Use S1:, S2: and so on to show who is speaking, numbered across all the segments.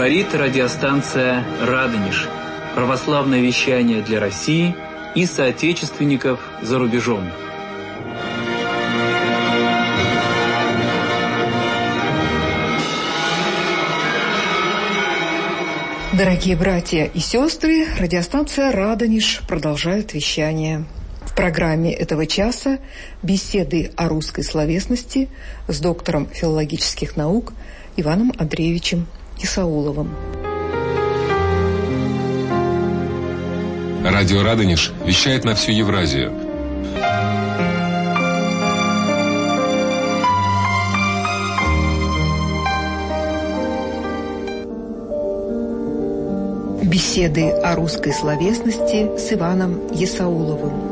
S1: Говорит радиостанция «Радонеж». Православное вещание для России и соотечественников за рубежом.
S2: Дорогие братья и сестры, радиостанция «Радонеж» продолжает вещание. В программе этого часа беседы о русской словесности с доктором филологических наук Иваном Андреевичем Исауловым.
S3: Радио «Радонеж» вещает на всю Евразию.
S2: Беседы о русской словесности с Иваном Исауловым.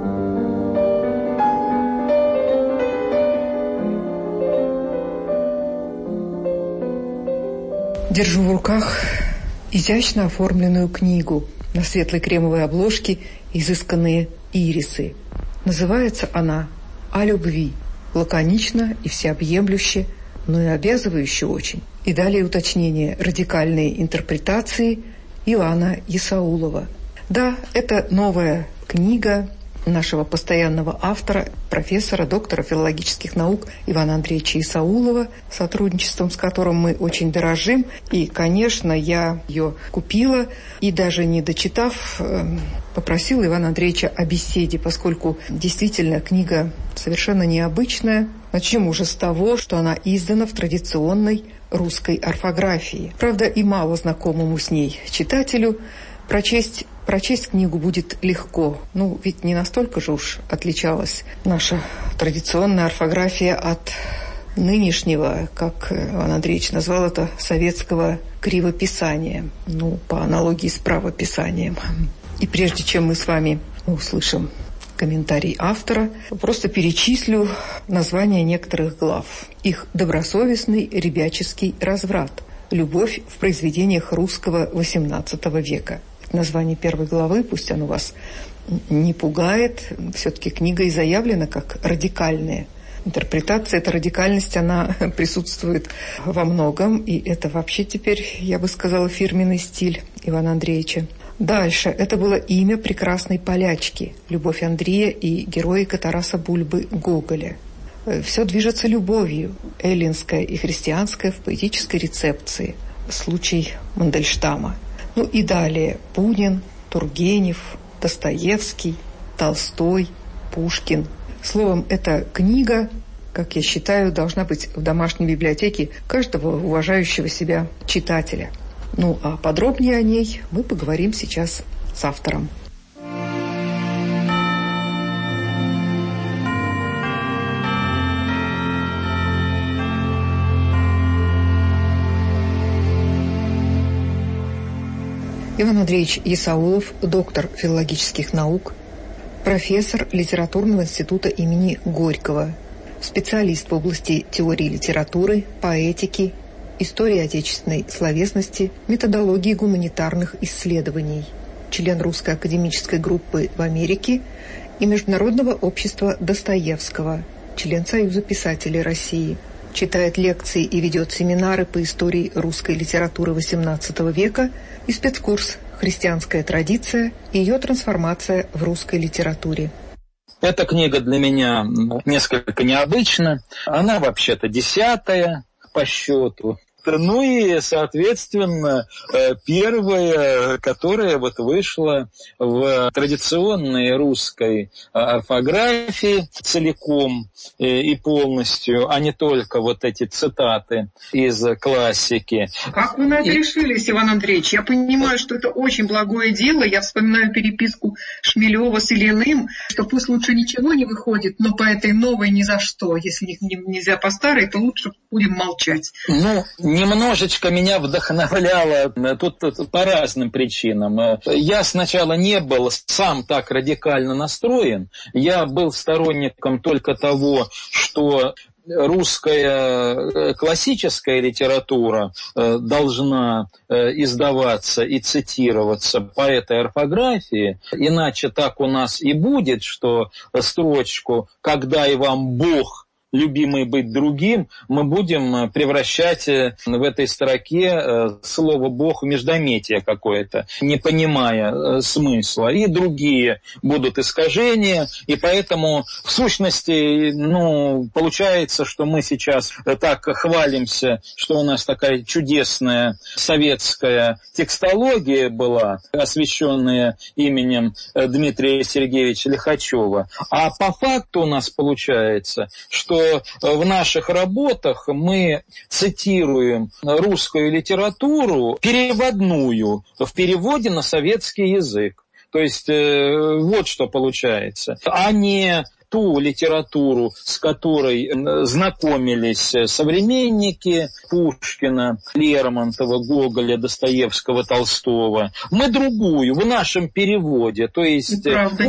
S2: Держу в руках изящно оформленную книгу. На светлой кремовой обложке изысканные ирисы. Называется она «О любви». Лаконично и всеобъемлюще, но и обязывающе очень. И далее уточнение: радикальные интерпретации Ивана Исаулова. Да, это новая книга нашего постоянного автора, профессора, доктора филологических наук Ивана Андреевича Исаулова, сотрудничеством с которым мы очень дорожим. И, конечно, я ее купила и, даже не дочитав, попросила Ивана Андреевича о беседе, поскольку действительно книга совершенно необычная. Начнем уже с того, что она издана в традиционной русской орфографии. Правда, и мало знакомому с ней читателю прочесть книгу будет легко. Ну, ведь не настолько же уж отличалась наша традиционная орфография от нынешнего, как Иван Андреевич назвал это, советского кривописания. Ну, по аналогии с правописанием. И прежде чем мы с вами услышим комментарий автора, просто перечислю названия некоторых глав. Их добросовестный ребяческий разврат. Любовь в произведениях русского XVIII века. Название первой главы, пусть оно вас не пугает, все-таки книга и заявлена как радикальная. Интерпретация, эта радикальность, она присутствует во многом, и это вообще теперь, я бы сказала, фирменный стиль Ивана Андреевича. Дальше. Это было имя прекрасной полячки, Любовь Андрея и героика Тараса Бульбы Гоголя. Все движется любовью, эллинская и христианская в поэтической рецепции. Случай Мандельштама. Ну и далее Бунин, Тургенев, Достоевский, Толстой, Пушкин. Словом, эта книга, как я считаю, должна быть в домашней библиотеке каждого уважающего себя читателя. Ну а подробнее о ней мы поговорим сейчас с автором. Иван Андреевич Исаулов, доктор филологических наук, профессор литературного института имени Горького, специалист в области теории литературы, поэтики, истории отечественной словесности, методологии гуманитарных исследований, член Русской академической группы в Америке и Международного общества Достоевского, член Союза писателей России. Читает лекции и ведет семинары по истории русской литературы XVIII века и спецкурс «Христианская традиция и ее трансформация в русской литературе».
S4: Эта книга для меня несколько необычна. Она вообще-то 10-я по счету. Ну и, соответственно, первая, которая вот вышла в традиционной русской орфографии целиком и полностью, а не только вот эти цитаты из классики.
S2: Как вы на это решились, Иван Андреевич? Я понимаю, что это очень благое дело. Я вспоминаю переписку Шмелева с Ильиным, что пусть лучше ничего не выходит, но по этой новой ни за что. Если нельзя по старой, то лучше будем молчать.
S4: Ну, немножечко меня вдохновляло тут по разным причинам. Я сначала не был сам так радикально настроен. Я был сторонником только того, что русская классическая литература должна издаваться и цитироваться по этой орфографии, иначе так у нас и будет, что строчку «когда и вам Бог любимый быть другим, мы будем превращать в этой строке слово «Бог» в междометие какое-то, не понимая смысла. И другие будут искажения, и поэтому в сущности, получается, что мы сейчас так хвалимся, что у нас такая чудесная советская текстология была, освященная именем Дмитрия Сергеевича Лихачева. А по факту у нас получается, что в наших работах мы цитируем русскую литературу переводную, в переводе на советский язык. То есть вот что получается, а не ту литературу, с которой знакомились современники Пушкина, Лермонтова, Гоголя, Достоевского, Толстого. Мы другую, в нашем переводе. То есть,
S2: правда,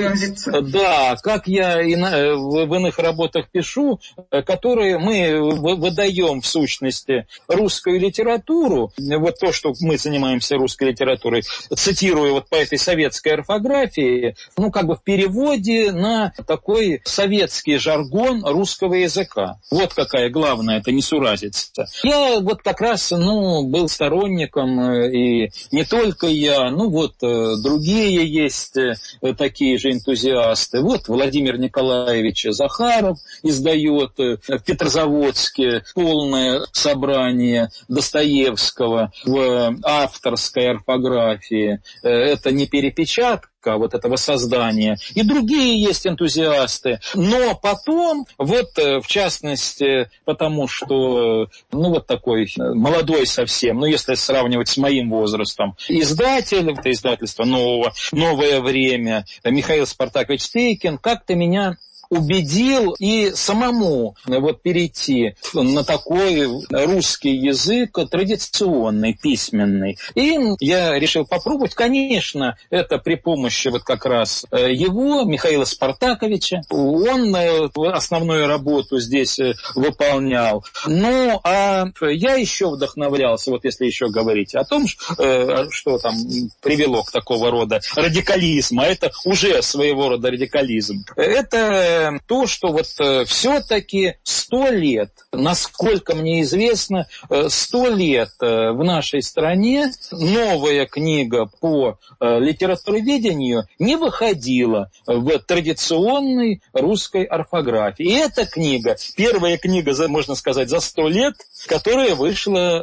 S4: как я в иных работах пишу, которые мы выдаем в сущности русскую литературу, вот то, что мы занимаемся русской литературой, цитирую вот по этой советской орфографии, в переводе на такой советский жаргон русского языка. Вот какая главная это несуразица. Я вот как раз, был сторонником, и не только я, другие есть такие же энтузиасты. Вот Владимир Николаевич Захаров издает в Петрозаводске полное собрание Достоевского в авторской орфографии. Это не перепечатка этого создания. И другие есть энтузиасты. Но потом, в частности, потому что, такой молодой совсем, если сравнивать с моим возрастом, издатель, это издательство «Новое время», Михаил Спартакович Стейкин, как-то меня убедил и самому перейти на такой русский язык традиционный, письменный. И я решил попробовать. Конечно, это при помощи как раз его, Михаила Спартаковича. Он основную работу здесь выполнял. А я еще вдохновлялся, если еще говорить о том, что там привело к такого рода радикализму. А это уже своего рода радикализм. Это то, что все-таки 100 лет, насколько мне известно, 100 лет в нашей стране новая книга по литературоведению не выходила в традиционной русской орфографии. И эта книга, первая книга, можно сказать, за 100 лет, которая вышла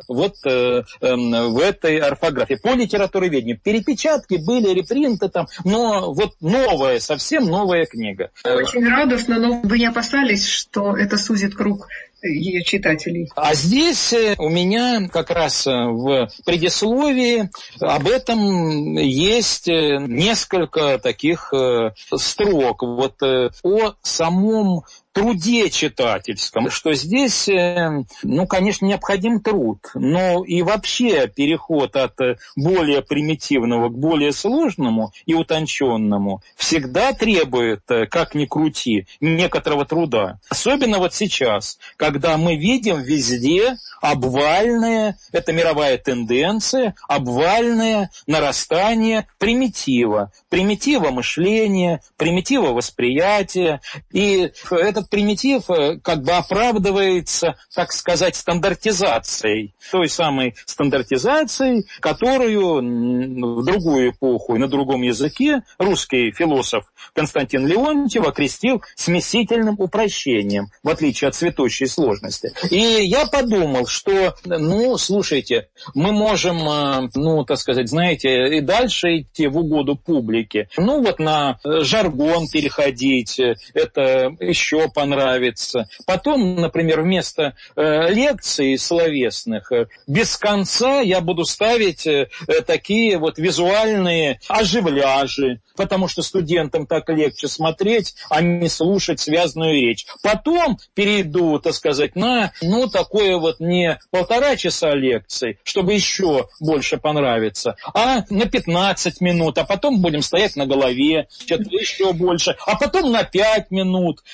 S4: в этой орфографии по литературоведению. Перепечатки были, репринты там, но новая, совсем новая книга.
S2: Очень радостно, но вы не опасались, что это сузит круг ее читателей?
S4: А здесь у меня как раз в предисловии об этом есть несколько таких строк о самом труде читательском, что здесь, конечно, необходим труд, но и вообще переход от более примитивного к более сложному и утонченному всегда требует, как ни крути, некоторого труда. Особенно сейчас, когда мы видим везде обвальное, это мировая тенденция, обвальное нарастание примитива мышления, примитива восприятия, и этот примитив оправдывается, так сказать, стандартизацией, той самой стандартизацией, которую в другую эпоху и на другом языке русский философ Константин Леонтьев окрестил смесительным упрощением, в отличие от цветущей сложности. И я подумал, что, слушайте, мы можем, так сказать, знаете, и дальше идти в угоду публике. На жаргон переходить, это еще понравится. Потом, например, вместо лекций словесных без конца я буду ставить такие визуальные оживляжи, потому что студентам так легче смотреть, а не слушать связанную речь. Потом перейду, так сказать, на, такое не 1,5 часа лекций, чтобы еще больше понравиться, а на 15 минут, а потом будем стоять на голове, что-то еще больше, а потом на 5 минут, поскольку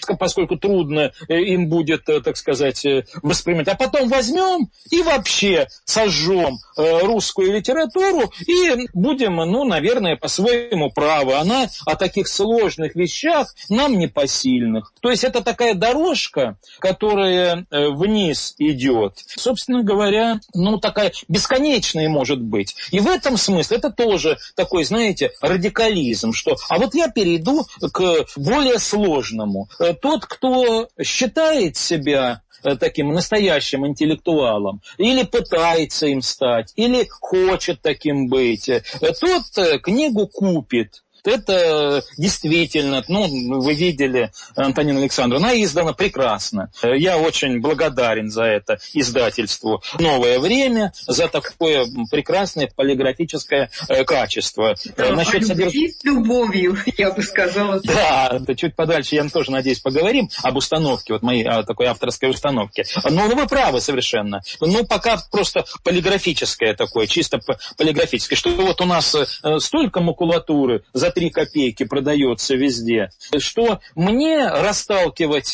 S4: поскольку трудно им будет, так сказать, воспринимать. А потом возьмем и вообще сожжем русскую литературу и будем, наверное, по своему праву. Она о таких сложных вещах нам непосильных. То есть это такая дорожка, которая вниз идет. Собственно говоря, такая бесконечная может быть. И в этом смысле это тоже такой, знаете, радикализм, что а вот я перейду к более сложному. Тот, кто считает себя таким настоящим интеллектуалом, или пытается им стать, или хочет таким быть, тот книгу купит. Это действительно, вы видели, Антонина Александровна, она издана прекрасно. Я очень благодарен за это издательству «Новое время», за такое прекрасное полиграфическое качество.
S2: Насчет с любовью, я бы сказала.
S4: Да, чуть подальше, я тоже надеюсь, поговорим об установке, вот моей такой авторской установке. Вы правы совершенно. Пока просто полиграфическое такое, чисто полиграфическое, что вот у нас столько макулатуры за 3 копейки продается везде, что мне расталкивать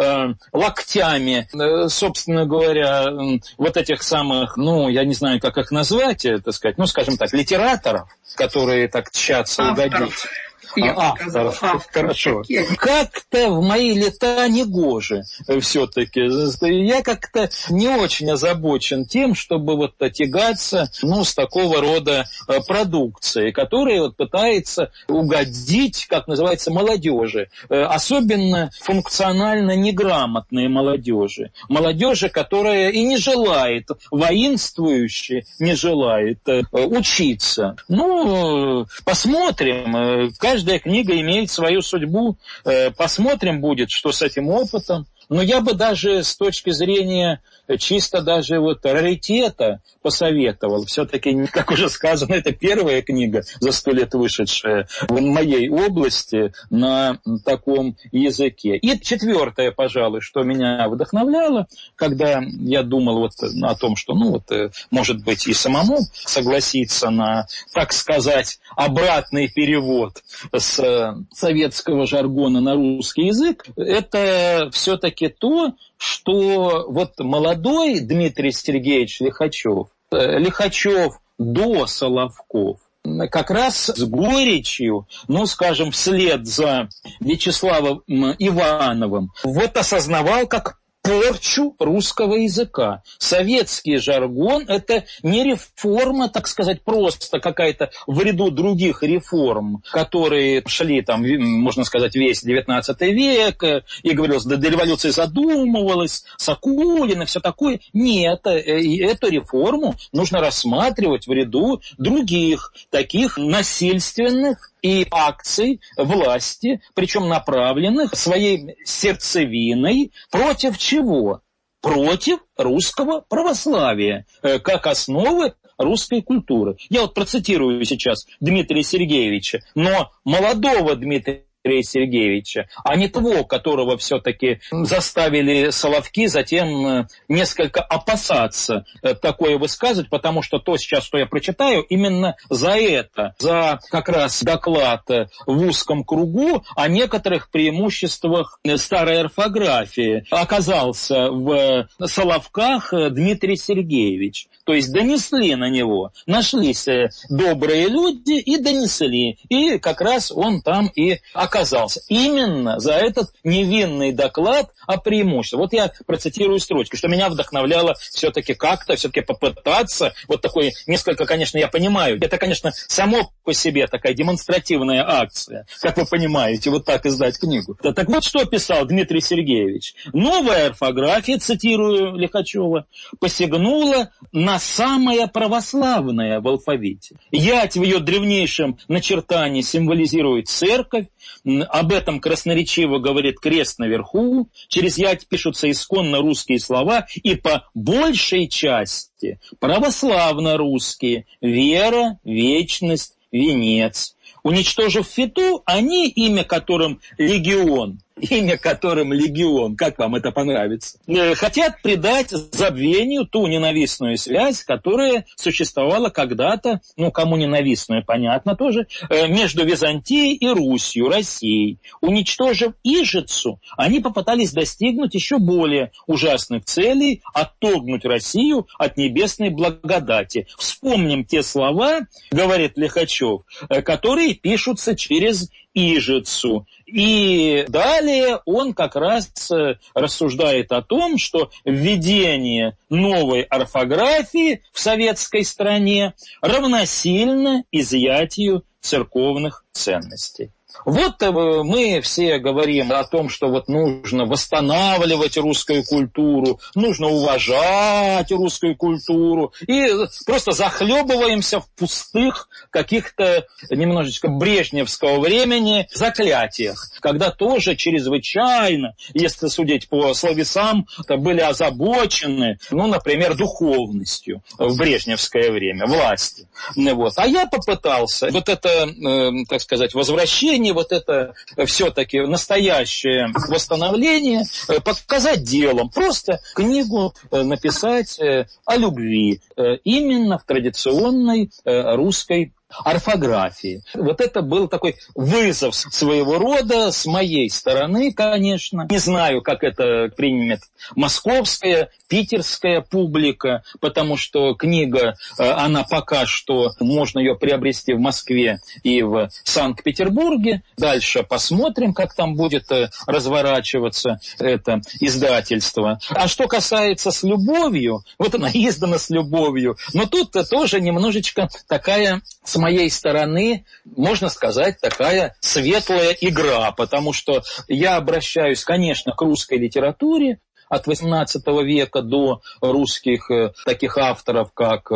S4: локтями, собственно говоря, вот этих самых, я не знаю, как их назвать, так сказать, скажем так, литераторов, которые так тщатся угодить. Автор. Хорошо. Как-то в мои лета негоже все-таки. Я как-то не очень озабочен тем, чтобы тягаться с такого рода продукцией, которая пытается угодить, как называется, молодежи. Особенно функционально неграмотной молодежи. Молодежи, которая и не желает, воинствующая, не желает учиться. Посмотрим. Каждая книга имеет свою судьбу. Посмотрим будет, что с этим опытом. Но я бы даже с точки зрения чисто даже раритета посоветовал. Все-таки, как уже сказано, это первая книга за 100 лет вышедшая в моей области на таком языке. И 4-е, пожалуй, что меня вдохновляло, когда я думал о том, что, может быть, и самому согласиться на, так сказать, обратный перевод с советского жаргона на русский язык, это все-таки то, что молодой Дмитрий Сергеевич Лихачев до Соловков, как раз с горечью, скажем, вслед за Вячеславом Ивановым, осознавал как порчу русского языка. Советский жаргон – это не реформа, так сказать, просто какая-то в ряду других реформ, которые шли, можно сказать, весь XIX век, и говорилось, до революции задумывалось, Сокулина, все такое. Нет, эту реформу нужно рассматривать в ряду других, таких насильственных и акций власти, причем направленных своей сердцевиной против чего? Против русского православия, как основы русской культуры. Я процитирую сейчас Дмитрия Сергеевича, но молодого Дмитрия Сергеевича, а не того, которого все-таки заставили Соловки затем несколько опасаться такое высказывать, потому что то сейчас, что я прочитаю, именно за как раз доклад в узком кругу о некоторых преимуществах старой орфографии оказался в Соловках Дмитрий Сергеевич. То есть донесли на него, нашлись добрые люди и донесли, и как раз он там и оказался. Именно за этот невинный доклад о преимуществе. Я процитирую строчки, что меня вдохновляло все-таки попытаться, такой несколько, конечно, я понимаю, это, конечно, само по себе такая демонстративная акция, как вы понимаете, так издать книгу. Так что писал Дмитрий Сергеевич. Новая орфография, цитирую Лихачева, посягнула на самое православное в алфавите. Ять в ее древнейшем начертании символизирует церковь, об этом красноречиво говорит крест наверху, через ять пишутся исконно русские слова, и по большей части православно-русские: вера, вечность, венец. Уничтожив фету, они, имя которым легион, имя которым легион, как вам это понравится, хотят придать забвению ту ненавистную связь, которая существовала когда-то, кому ненавистную, понятно тоже, между Византией и Русью, Россией. Уничтожив Ижицу, они попытались достигнуть еще более ужасных целей, отторгнуть Россию от небесной благодати. Вспомним те слова, говорит Лихачев, которые пишутся через Ижицу. И далее он как раз рассуждает о том, что введение новой орфографии в советской стране равносильно изъятию церковных ценностей. Вот мы все говорим о том, что вот нужно восстанавливать русскую культуру, нужно уважать русскую культуру, и просто захлебываемся в пустых каких-то немножечко брежневского времени заклятиях, когда тоже чрезвычайно, если судить по словесам, были озабочены, например, духовностью в брежневское время, власти. Вот. А я попытался вот это, так сказать, возвращение, вот это все-таки настоящее восстановление показать делом. Просто книгу написать о любви, именно в традиционной русской орфографии. Вот это был такой вызов своего рода с моей стороны, конечно. Не знаю, как это примет московская, питерская публика, потому что книга, она пока что, можно ее приобрести в Москве и в Санкт-Петербурге. Дальше посмотрим, как там будет разворачиваться это издательство. А что касается с любовью, вот она издана с любовью, но тут тоже немножечко такая, с моей стороны, можно сказать, такая светлая игра, потому что я обращаюсь, конечно, к русской литературе, от XVIII века до русских таких авторов, как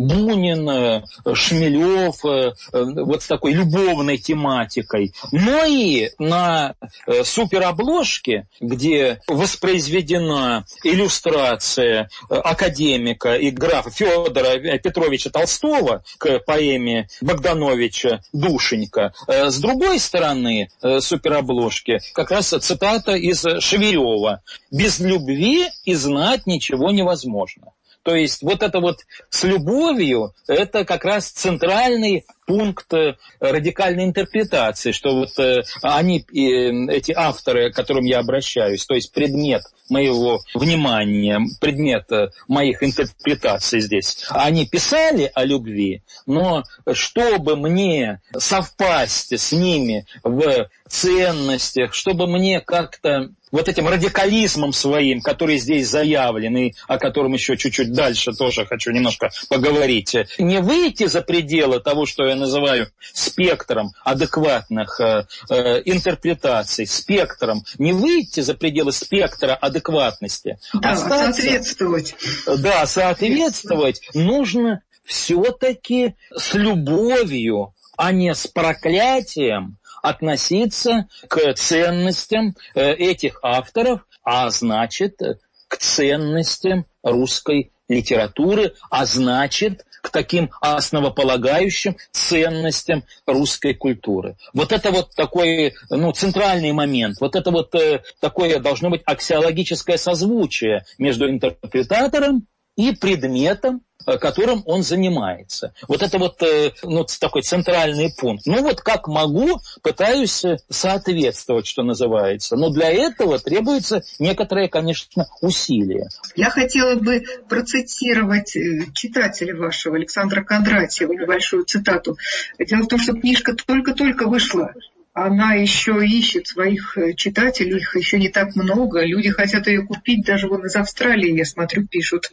S4: Бунин, Шмелев, вот с такой любовной тематикой. Но и на суперобложке, где воспроизведена иллюстрация академика и графа Федора Петровича Толстого к поэме Богдановича «Душенька», с другой стороны суперобложки как раз цитата из Шеверева: «Без любви и знать ничего невозможно». То есть вот это вот с любовью, это как раз центральный пункт радикальной интерпретации, что вот они, эти авторы, к которым я обращаюсь, то есть предмет моего внимания, предмет моих интерпретаций здесь, они писали о любви, но чтобы мне совпасть с ними в ценностях, чтобы мне как-то вот этим радикализмом своим, который здесь заявлен, и о котором еще чуть-чуть дальше тоже хочу немножко поговорить, не выйти за пределы того, что я называю спектром адекватных интерпретаций, спектром, не выйти за пределы спектра адекватности.
S2: Да, соответствовать.
S4: Да, соответствовать нужно все-таки с любовью, а не с проклятием относиться к ценностям этих авторов, а значит, к ценностям русской литературы, а значит, к таким основополагающим ценностям русской культуры. Вот это вот такой, центральный момент, вот это вот такое должно быть аксиологическое созвучие между интерпретатором и предметом, которым он занимается. Вот это вот такой центральный пункт. Вот как могу, пытаюсь соответствовать, что называется. Но для этого требуется некоторое, конечно, усилие.
S2: Я хотела бы процитировать читателя вашего, Александра Кондратьева, небольшую цитату. Дело в том, что книжка только-только вышла. Она еще ищет своих читателей, их еще не так много. Люди хотят ее купить, даже вон из Австралии, я смотрю, пишут.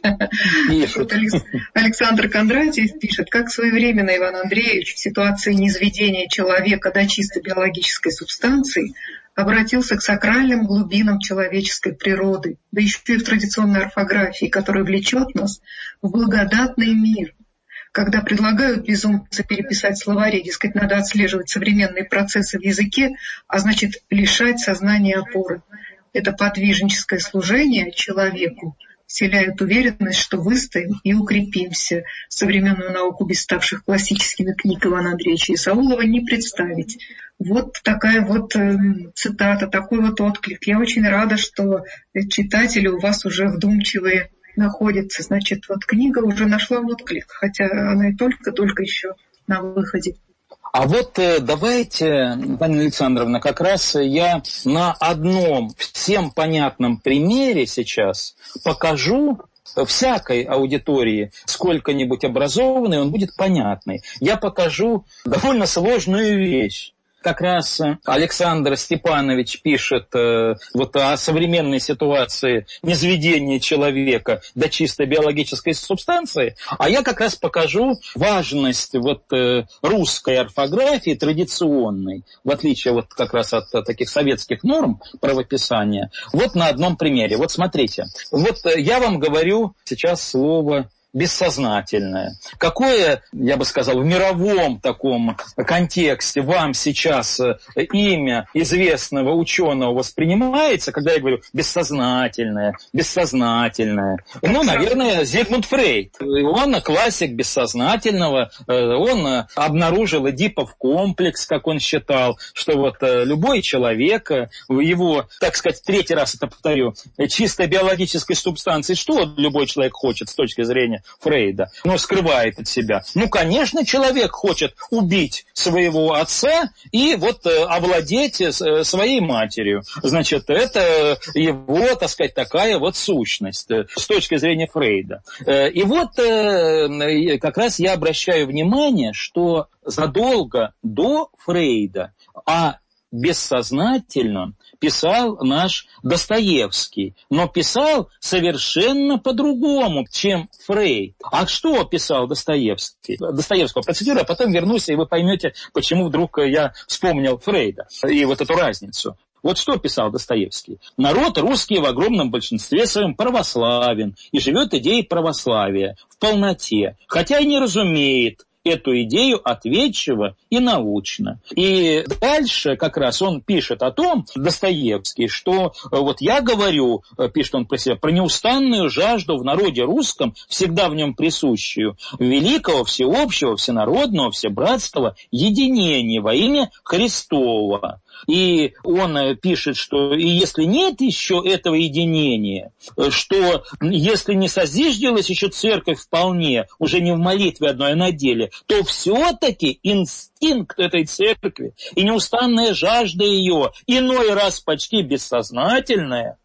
S2: Александр Кондратьев пишет: как своевременно Иван Андреевич в ситуации низведения человека до чисто биологической субстанции обратился к сакральным глубинам человеческой природы, да еще и в традиционной орфографии, которая влечет нас в благодатный мир. Когда предлагают безумцы переписать словари, дескать, надо отслеживать современные процессы в языке, а значит, лишать сознания опоры. Это подвижническое служение человеку вселяет уверенность, что выстоим и укрепимся. Современную науку без ставших классическими книг Ивана Андреевича Исаулова не представить. Вот такая вот цитата, такой вот отклик. Я очень рада, что читатели у вас уже вдумчивые находятся. Значит, вот книга уже нашла отклик, хотя она и только еще на выходе.
S4: А вот давайте, Таня Александровна, как раз я на одном всем понятном примере сейчас покажу всякой аудитории, сколько-нибудь образованной, он будет понятный. Я покажу довольно сложную вещь. Как раз Александр Степанович пишет вот о современной ситуации низведения человека до чисто биологической субстанции, а я как раз покажу важность вот русской орфографии традиционной, в отличие вот как раз от таких советских норм правописания, вот на одном примере. Вот смотрите, вот я вам говорю сейчас слово бессознательное. Какое, я бы сказал, в мировом таком контексте вам сейчас имя известного ученого воспринимается, когда я говорю бессознательное, бессознательное? Ну, наверное, Зигмунд Фрейд. Он классик бессознательного, он обнаружил Эдипов комплекс, как он считал, что вот любой человек, его, так сказать, третий раз это повторю, чисто биологической субстанции, что любой человек хочет с точки зрения Фрейда, но скрывает от себя. Ну, конечно, человек хочет убить своего отца и вот овладеть своей матерью. Значит, это его, так сказать, такая вот сущность с точки зрения Фрейда. И вот как раз я обращаю внимание, что задолго до Фрейда бессознательно писал наш Достоевский, но писал совершенно по-другому, чем Фрейд. А что писал Достоевский? Достоевского процитирую, а потом вернусь, и вы поймете, почему вдруг я вспомнил Фрейда и вот эту разницу. Вот что писал Достоевский. «Народ русский в огромном большинстве своем православен и живет идеей православия в полноте, хотя и не разумеет эту идею ответчиво и научно». И дальше как раз он пишет о том, Достоевский, что вот я говорю, пишет он про себя, про неустанную жажду в народе русском, всегда в нем присущую, великого, всеобщего, всенародного, всебратского единения во имя Христова. И он пишет, что и если нет еще этого единения, что если не созиждилась еще церковь вполне, уже не в молитве одной, а на деле, то все-таки инстинкт этой церкви и неустанная жажда ее, иной раз почти бессознательная,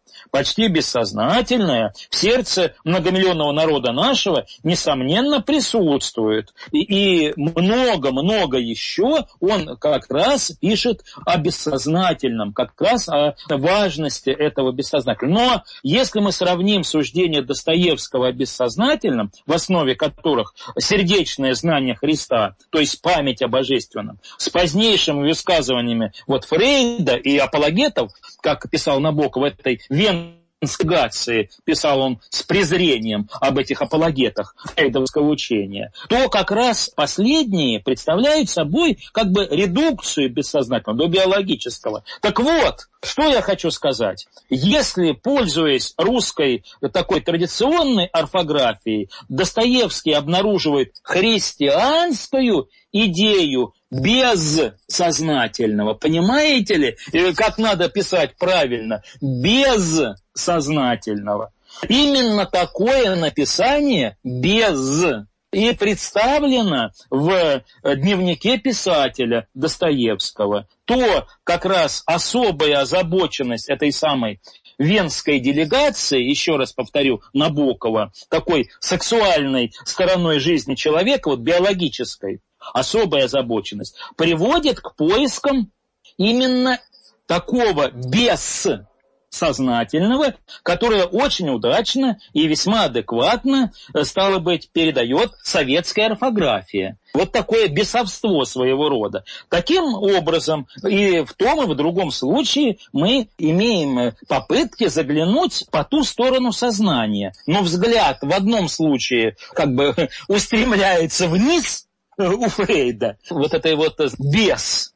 S4: в сердце многомиллионного народа нашего, несомненно, присутствует. И много-много еще он как раз пишет о бессознательном, как раз о важности этого бессознательного. Но если мы сравним суждения Достоевского о бессознательном, в основе которых сердечное знание Христа, то есть память о божественном, с позднейшими высказываниями вот Фрейда и апологетов, как писал Набоков в этой Венскогации, писал он с презрением об этих апологетах фрейдовского учения, то как раз последние представляют собой как бы редукцию бессознательного до биологического. Так вот, что я хочу сказать. Если, пользуясь русской такой традиционной орфографией, Достоевский обнаруживает христианскую идею бессознательного. Понимаете ли, как надо писать правильно? Бессознательного. Именно такое написание без и представлено в дневнике писателя Достоевского. То как раз особая озабоченность этой самой венской делегации, еще раз повторю, Набокова, такой сексуальной стороной жизни человека, вот биологической, особая озабоченность, приводит к поискам именно такого бессознательного, которое очень удачно и весьма адекватно, стало быть, передает советская орфография. Вот такое бесовство своего рода. Таким образом, и в том, и в другом случае мы имеем попытки заглянуть по ту сторону сознания. Но взгляд в одном случае как бы устремляется вниз, у Фрейда, вот этой вот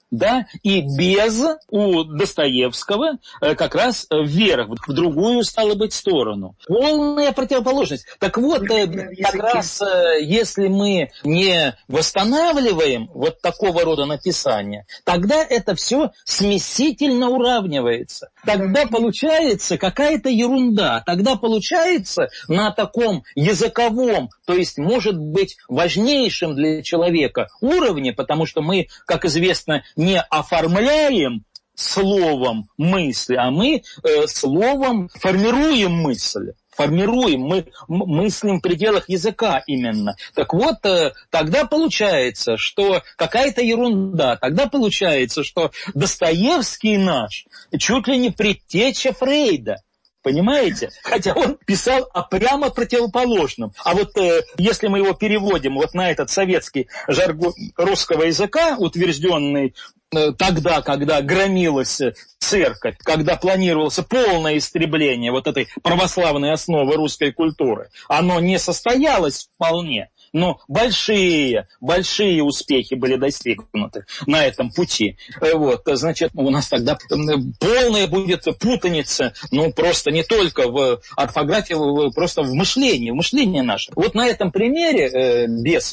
S4: да, и без у Достоевского как раз вверх, в другую, стало быть, сторону. Полная противоположность. Так вот, как раз если мы не восстанавливаем вот такого рода написания, тогда это все смесительно уравнивается. Тогда получается какая-то ерунда. Тогда получается на таком языковом, то есть, может быть, важнейшем для человека уровне, потому что мы, как известно, не оформляем словом мысли, а мы словом формируем мысль. Мы мыслим в пределах языка именно. Так вот, тогда получается, что какая-то ерунда. Тогда получается, что Достоевский наш чуть ли не предтеча Фрейда. Понимаете? Хотя он писал о прямо противоположном. А вот если мы его переводим вот на этот советский жаргон русского языка, утвержденный тогда, когда громилась церковь, когда планировалось полное истребление вот этой православной основы русской культуры, оно не состоялось вполне. Но большие успехи были достигнуты на этом пути. Вот, значит, у нас тогда полная будет путаница, ну, просто не только в орфографии, просто в мышлении нашем. Вот на этом примере, без,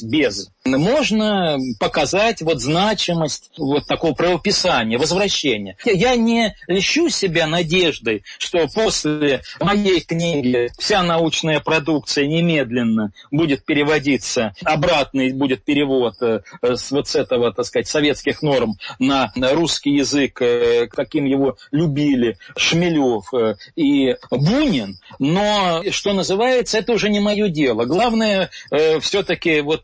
S4: можно показать вот значимость вот такого правописания, возвращения. Я не льщу себя надеждой, что после моей книги вся научная продукция немедленно будет переводиться, обратный будет перевод с этого, так сказать, советских норм на русский язык, каким его любили Шмелев и Бунин, но, что называется, это уже не мое дело. Главное все-таки вот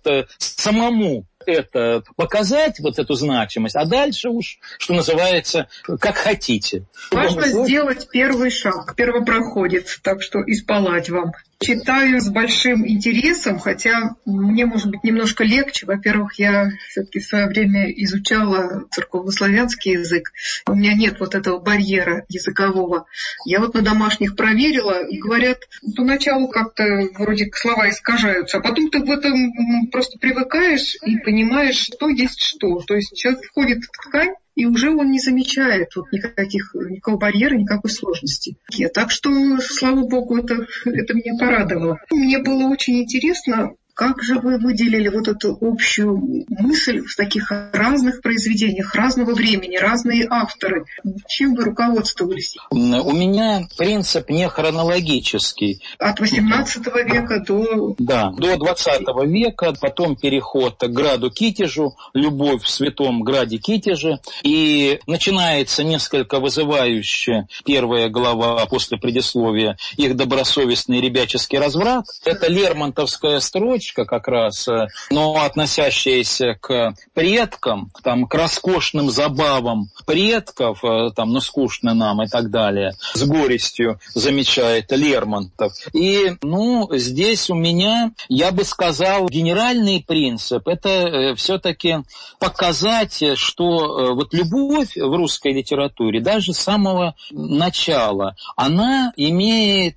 S4: самому это показать, вот эту значимость, а дальше уж, что называется, как хотите.
S2: Важно сделать первый шаг, первопроходец, так что исполать вам. Читаю с большим интересом, хотя мне, может быть, немножко легче. Во-первых, я все-таки в свое время изучала церковнославянский язык. У меня нет вот этого барьера языкового. Я вот на домашних проверила, и говорят, поначалу как-то вроде слова искажаются, а потом ты в этом просто привыкаешь и понимаешь, что есть что. То есть человек входит в ткань, и уже он не замечает вот никакого барьера, никакой сложности. Так что, слава богу, это меня порадовало. Мне было очень интересно, как же вы выделили вот эту общую мысль в таких разных произведениях, разного времени, разные авторы? Чем вы руководствовались?
S4: У меня принцип не хронологический.
S2: От 18 века до...
S4: Да, до 20 века, потом переход к граду Китежу, любовь в святом граде Китеже. И начинается несколько вызывающе первая глава после предисловия «Их добросовестный ребяческий разврат». Это лермонтовская строчка, как раз, но относящаяся к предкам, там, к роскошным забавам предков, там, ну, скучно нам и так далее, с горестью замечает Лермонтов. И, ну, здесь у меня, я бы сказал, генеральный принцип, это все-таки показать, что вот любовь в русской литературе, даже с самого начала, она имеет,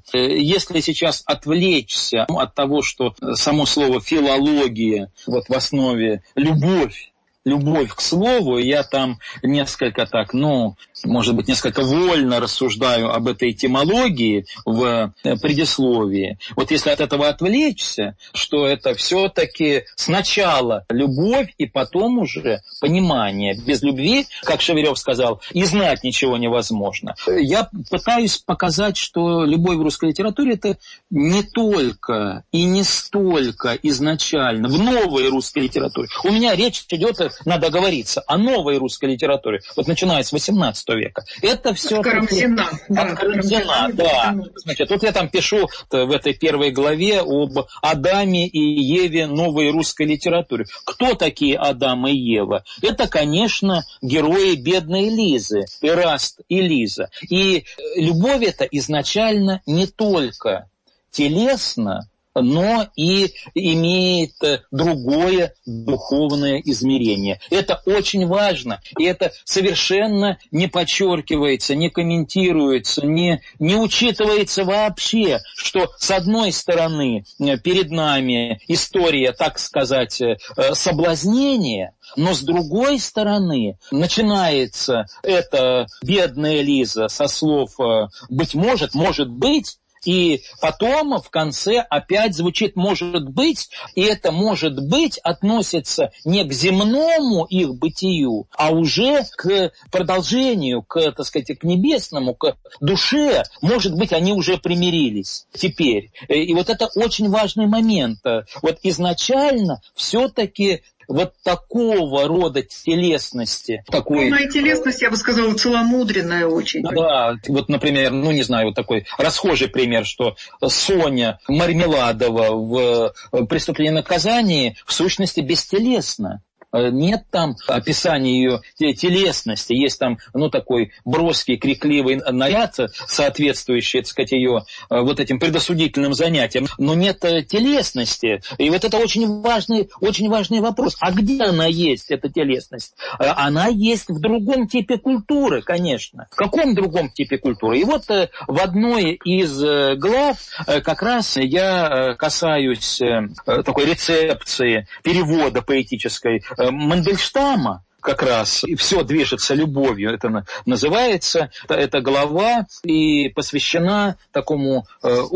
S4: если сейчас отвлечься от того, что само слово филология, вот в основе любовь к слову, я там несколько так, ну, может быть, несколько вольно рассуждаю об этой этимологии в предисловии. Вот если от этого отвлечься, что это все-таки сначала любовь и потом уже понимание. Без любви, как Шеверёв сказал, и знать ничего невозможно. Я пытаюсь показать, что любовь в русской литературе — это не только и не столько изначально в новой русской литературе. У меня речь идет, надо говориться, о новой русской литературе, вот начиная с 18 века. Это все...
S2: Карамзина.
S4: Да. Значит, вот я там пишу в этой первой главе об Адаме и Еве новой русской литературе. Кто такие Адам и Ева? Это, конечно, герои бедной Лизы, Эраст и Лиза. И любовь эта изначально не только телесно, но и имеет другое духовное измерение. Это очень важно, и это совершенно не подчеркивается, не комментируется, не учитывается вообще, что с одной стороны перед нами история, так сказать, соблазнения, но с другой стороны начинается эта бедная Лиза со слов «быть может», «может быть», и потом в конце опять звучит «может быть», и это «может быть» относится не к земному их бытию, а уже к продолжению, так сказать, к небесному, к душе. Может быть, они уже примирились теперь. И вот это очень важный момент. Вот изначально все-таки вот такого рода телесности.
S5: Полная телесность, я бы сказала, целомудренная очень.
S4: Да, вот, например, не знаю, вот такой расхожий пример, что Соня Мармеладова в «Преступлении и наказании» в сущности бестелесна. Нет там описания ее телесности, есть там, такой броский, крикливый наряд, соответствующий, так сказать, ее вот этим предосудительным занятиям, но нет телесности. И вот это очень важный вопрос. А где она есть, эта телесность? Она есть в другом типе культуры, конечно. В каком другом типе культуры? И вот в одной из глав как раз я касаюсь такой рецепции перевода поэтической Мандельштама, как раз «Все движется любовью», это называется, эта глава, и посвящена такому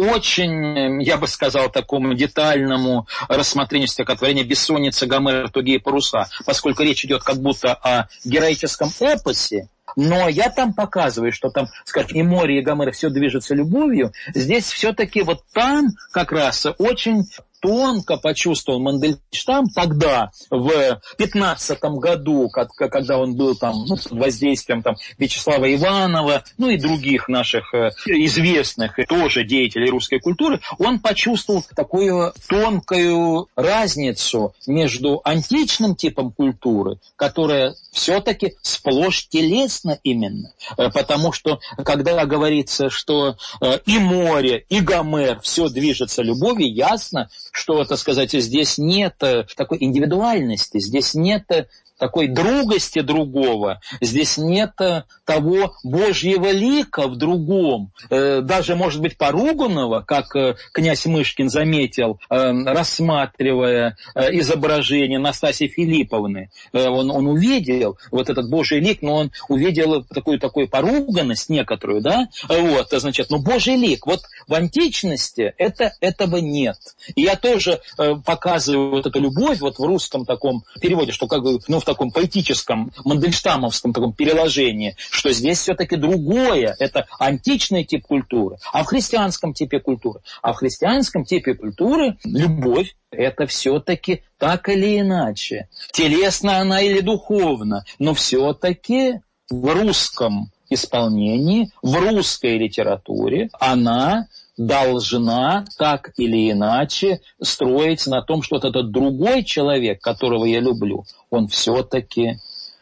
S4: очень, я бы сказал, такому детальному рассмотрению стихотворения «Бессонница Гомера. Тугие паруса», поскольку речь идет как будто о героическом эпосе. Но я там показываю, что там, скажем, и море, и Гомер, все движется любовью. Здесь все-таки вот там как раз очень тонко почувствовал Мандельштам тогда, в 15-м году, когда он был там, под воздействием Вячеслава Иванова, и других наших известных тоже деятелей русской культуры, он почувствовал такую тонкую разницу между античным типом культуры, которая все-таки сплошь телесна именно, потому что когда говорится, что и море, и Гомер, все движется любовью, ясно, что, так сказать, здесь нет такой индивидуальности, здесь нет такой другости другого, здесь нет того Божьего лика в другом, даже, может быть, поруганного, как князь Мышкин заметил, рассматривая изображение Настасьи Филипповны. Он увидел вот этот Божий лик, но он увидел такую поруганность некоторую, да, вот, значит, Божий лик, вот в античности этого нет. И я тоже показываю вот эту любовь вот в русском таком переводе, что как бы, в таком поэтическом, мандельштамовском таком переложении, что здесь все-таки другое, это античный тип культуры, а в христианском типе культуры. А в христианском типе культуры любовь – это все-таки так или иначе. Телесно она или духовно, но все-таки в русском исполнении, в русской литературе она должна так или иначе строить на том, что вот этот другой человек, которого я люблю, он все-таки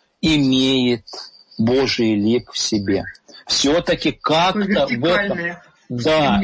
S4: имеет Божий лик в себе. Все-таки как-то в этом... Да,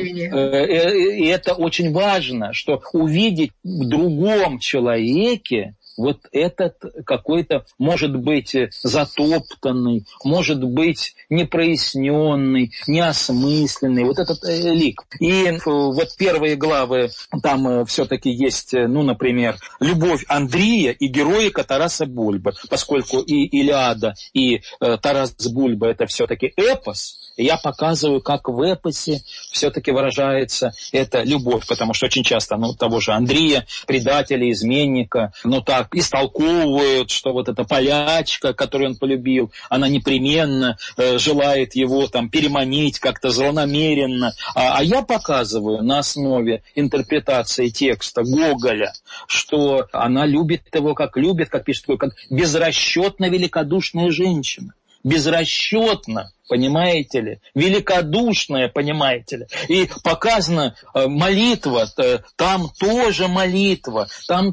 S4: и это очень важно, что увидеть в другом человеке вот этот какой-то, может быть, затоптанный, может быть, непроясненный, неосмысленный, вот этот лик. И вот первые главы, там все-таки есть, например, любовь Андрея и героика Тараса Бульбы, поскольку и Илиада, и Тарас Бульба – это все-таки эпос. Я показываю, как в эпосе все-таки выражается эта любовь, потому что очень часто того же Андрея, предателя, изменника, так истолковывают, что вот эта полячка, которую он полюбил, она непременно желает его переманить как-то злонамеренно. А я показываю на основе интерпретации текста Гоголя, что она любит его, как пишет, как безрасчетно великодушная женщина. Безрасчетно. понимаете ли, великодушная, понимаете ли. И показана молитва, там тоже молитва,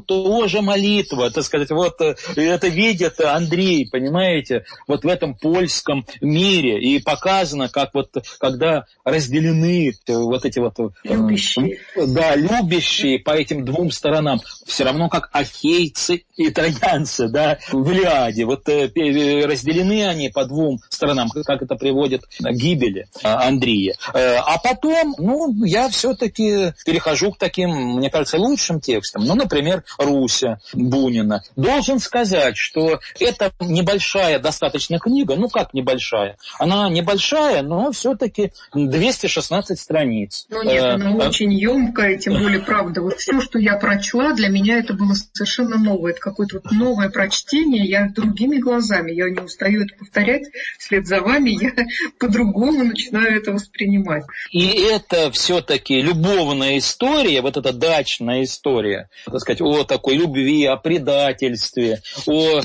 S4: так сказать, вот это видит Андрей, понимаете, вот в этом польском мире. И показано, как вот, когда разделены вот эти вот...
S5: Любящие.
S4: Да, любящие по этим двум сторонам, все равно как ахейцы и троянцы, да, в Илиаде. Вот разделены они по двум сторонам, как это приводит к гибели Андрея. А потом, я все-таки перехожу к таким, мне кажется, лучшим текстам. Например, Руся Бунина. Должен сказать, что это небольшая достаточно книга. Как небольшая? Она небольшая, но все-таки 216 страниц.
S5: Нет, она очень емкая, тем более, правда. Вот все, что я прочла, для меня это было совершенно новое. Это какое-то вот новое прочтение. Я другими глазами, я не устаю это повторять вслед за вами, я по-другому начинаю это воспринимать.
S4: И это все-таки любовная история, вот эта дачная история, так сказать, о такой любви, о предательстве, о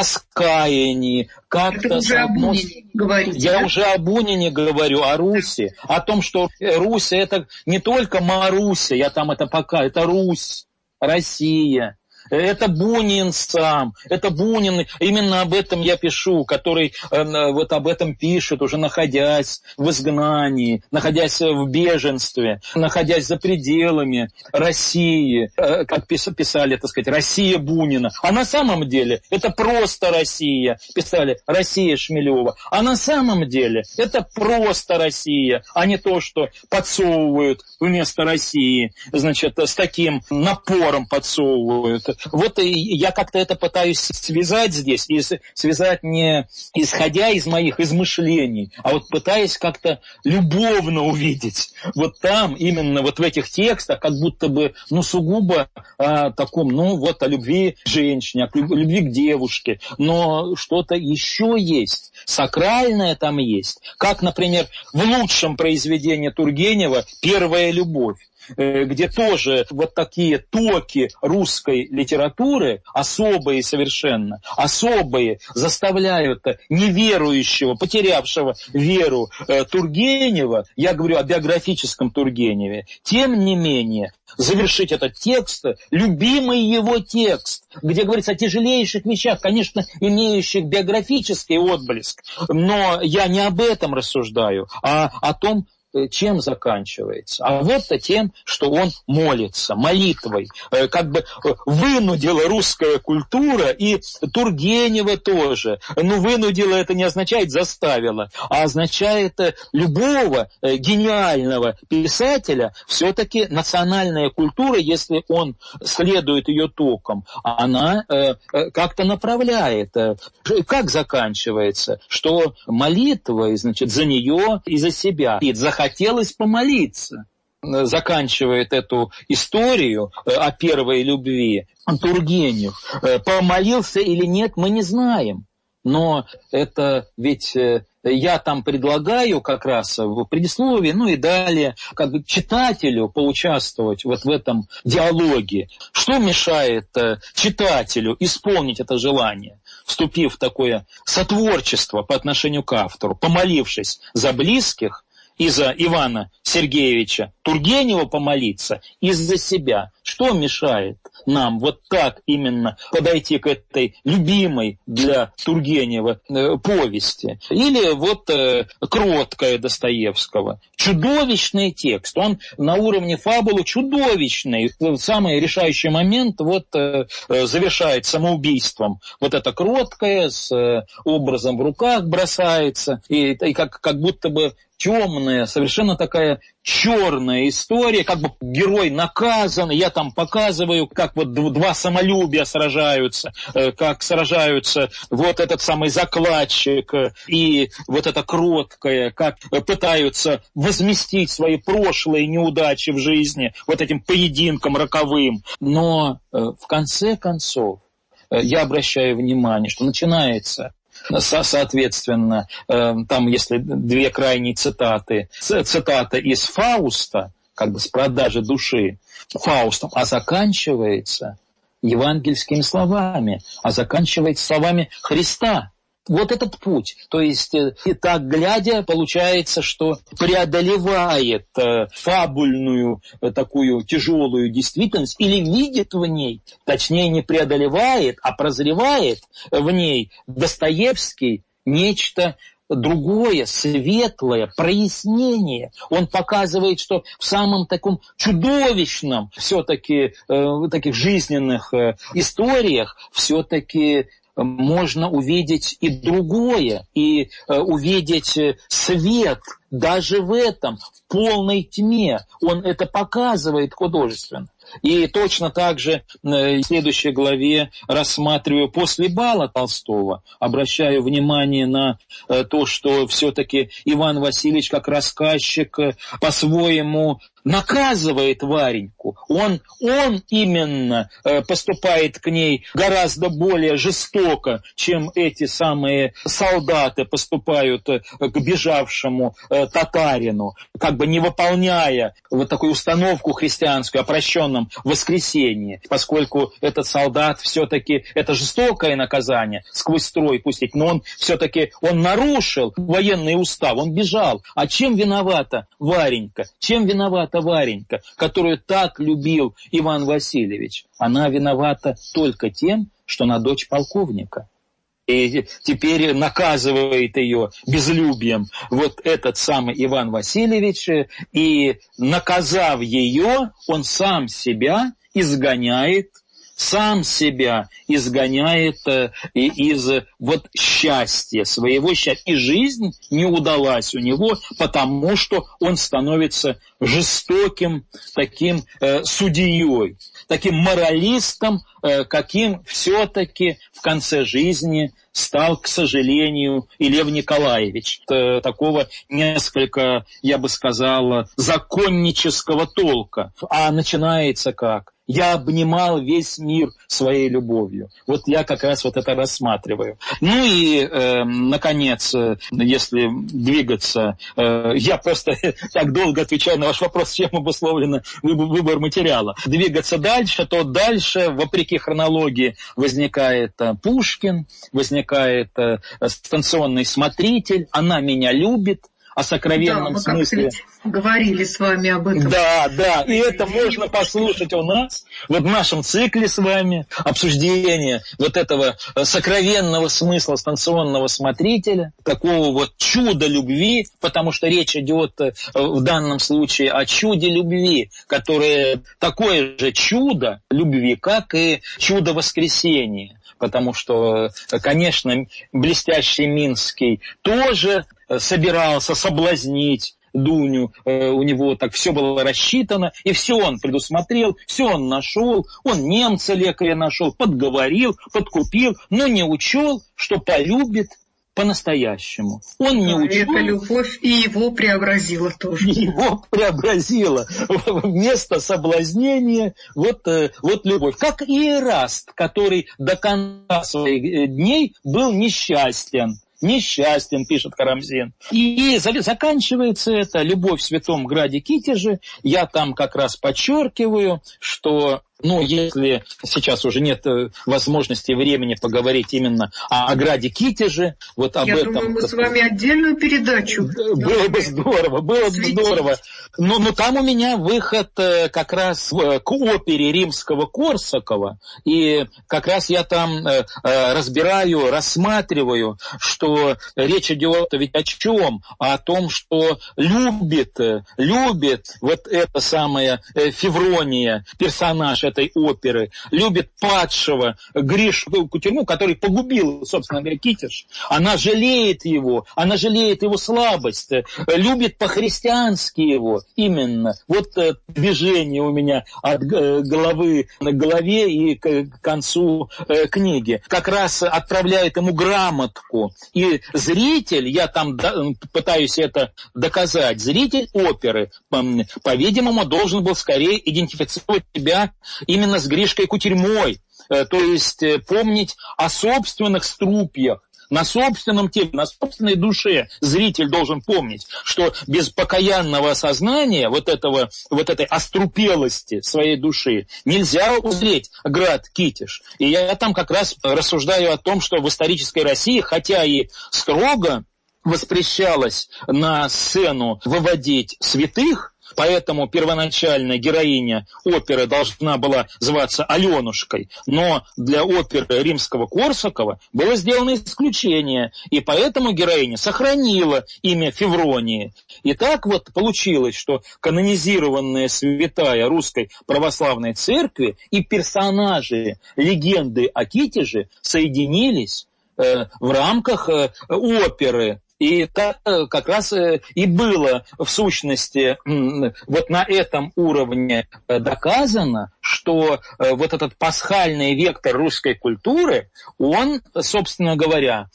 S4: раскаянии.
S5: Это уже о Бунине говорите.
S4: Я уже о Бунине говорю, о Руси, о том, что Русь это не только Маруся, я там это пока, это Русь, Россия. Это Бунин сам, это Бунин, именно об этом я пишу, который вот об этом пишет, уже находясь в изгнании, находясь в беженстве, находясь за пределами России, как писали, так сказать, Россия Бунина. А на самом деле это просто Россия, писали Россия Шмелева. А на самом деле это просто Россия, а не то, что подсовывают вместо России, значит, с таким напором подсовывают. Вот и я как-то это пытаюсь связать здесь, и связать не исходя из моих измышлений, а вот пытаясь как-то любовно увидеть. Вот там, именно вот в этих текстах, как будто бы, сугубо о таком, о любви к женщине, о любви к девушке, но что-то еще есть, сакральное там есть. Как, например, в лучшем произведении Тургенева «Первая любовь», где тоже вот такие токи русской литературы, особые совершенно, особые, заставляют неверующего, потерявшего веру Тургенева, я говорю о биографическом Тургеневе, тем не менее, завершить этот текст, любимый его текст, где говорится о тяжелейших вещах, конечно, имеющих биографический отблеск, но я не об этом рассуждаю, а о том, чем заканчивается? А вот тем, что он молится, молитвой. Как бы вынудила русская культура, и Тургенева тоже. Вынудила это не означает заставила, а означает любого гениального писателя, все-таки национальная культура, если он следует ее токам, она как-то направляет. Как заканчивается? Что молитвой, значит, за нее и за себя. И захотелось помолиться. Заканчивает эту историю о первой любви Тургенев. Помолился или нет, мы не знаем. Но это ведь я там предлагаю как раз в предисловии, и далее как бы читателю поучаствовать вот в этом диалоге. Что мешает читателю исполнить это желание, вступив в такое сотворчество по отношению к автору, помолившись за близких, и за Ивана Сергеевича Тургенева помолиться, и за себя. Что мешает нам вот так именно подойти к этой любимой для Тургенева повести? Или вот «Кроткая» Достоевского. Чудовищный текст. Он на уровне фабулы чудовищный. В самый решающий момент завершает самоубийством. Вот это «Кроткая» с образом в руках бросается. И как будто бы темная, совершенно такая черная история, как бы герой наказан. Я там показываю, как вот два самолюбия сражаются, как сражаются вот этот самый закладчик и вот эта Кроткая, как пытаются возместить свои прошлые неудачи в жизни вот этим поединком роковым. Но в конце концов я обращаю внимание, что начинается соответственно, там, если две крайние цитаты, цитата из Фауста, как бы с продажи души Фаустом, а заканчивается евангельскими словами, а заканчивается словами Христа. Вот этот путь. То есть, и так глядя, получается, что преодолевает фабульную такую тяжелую действительность или видит в ней, точнее не преодолевает, а прозревает в ней Достоевский нечто другое, светлое, прояснение. Он показывает, что в самом таком чудовищном все-таки таких жизненных историях все-таки можно увидеть и другое, и увидеть свет даже в этом, в полной тьме. Он это показывает художественно. И точно так же в следующей главе рассматриваю «После бала» Толстого, обращаю внимание на то, что все-таки Иван Васильевич как рассказчик по-своему наказывает Вареньку. Он именно поступает к ней гораздо более жестоко, чем эти самые солдаты поступают к бежавшему татарину, как бы не выполняя вот такую установку христианскую о прощенном воскресении, поскольку этот солдат все-таки, это жестокое наказание, сквозь строй пустить, но он все-таки, он нарушил военный устав, он бежал. А чем виновата Варенька? Чем виновата Варенька, которую так любил Иван Васильевич? Она виновата только тем, что она дочь полковника. И теперь наказывает ее безлюбием вот этот самый Иван Васильевич, и наказав ее, он сам себя изгоняет из вот счастья, своего счастья. И жизнь не удалась у него, потому что он становится жестоким таким судьей, таким моралистом, каким все-таки в конце жизни стал, к сожалению, и Лев Николаевич. Такого несколько, я бы сказал, законнического толка. А начинается как? Я обнимал весь мир своей любовью. Вот я как раз вот это рассматриваю. Ну и, наконец, если двигаться, я просто так долго отвечаю на ваш вопрос, чем обусловлен выбор материала. Двигаться дальше, то дальше, вопреки хронологии, возникает Пушкин, возникает станционный смотритель, она меня любит. О сокровенном смысле.
S5: Говорили с вами об этом.
S4: Да, и это можно послушать у нас, вот в нашем цикле с вами, обсуждение вот этого сокровенного смысла станционного смотрителя, такого вот чуда любви, потому что речь идет в данном случае о чуде любви, которое такое же чудо любви, как и чудо воскресения. Потому что, конечно, блестящий Минский тоже собирался соблазнить Дуню, у него так все было рассчитано, и все он предусмотрел, все он нашел, он немца-лекаря нашел, подговорил, подкупил, но не учел, что полюбит по-настоящему. Он не учел.
S5: Эта любовь и его преобразила тоже.
S4: Его преобразила. Вместо соблазнения вот любовь. Как и Эраст, который до конца своих дней был несчастен. Несчастен, пишет Карамзин. И заканчивается это «Любовь в Святом Граде Китеже». Я там как раз подчеркиваю, что если сейчас уже нет возможности и времени поговорить именно о граде Китеже, вот об этом...
S5: Я думаю, мы с вами отдельную передачу.
S4: Было бы здорово. Но там у меня выход как раз к опере римского Корсакова, и как раз я там разбираю, рассматриваю, что речь идет ведь о чем? О том, что любит вот эта самая Феврония, персонаж этой оперы, любит падшего Гришу Кутерьму, который погубил, собственно говоря, Китеж. Она жалеет его слабость, любит по-христиански его. Именно. Вот движение у меня от головы к голове и к концу книги. Как раз отправляет ему грамотку. И зритель, я там пытаюсь это доказать, зритель оперы, по-видимому, должен был скорее идентифицировать себя именно с Гришкой Кутерьмой, то есть помнить о собственных струпьях, на собственном теле, на собственной душе зритель должен помнить, что без покаянного осознания вот этой острупелости своей души нельзя узреть град Китеж. И я там как раз рассуждаю о том, что в исторической России, хотя и строго воспрещалось на сцену выводить святых, поэтому первоначально героиня оперы должна была зваться Аленушкой, но для оперы Римского-Корсакова было сделано исключение, и поэтому героиня сохранила имя Февронии. И так вот получилось, что канонизированная святая Русской Православной Церкви и персонажи легенды о Китеже соединились в рамках оперы. И так как раз и было в сущности вот на этом уровне доказано, что вот этот пасхальный вектор русской культуры, он, собственно говоря,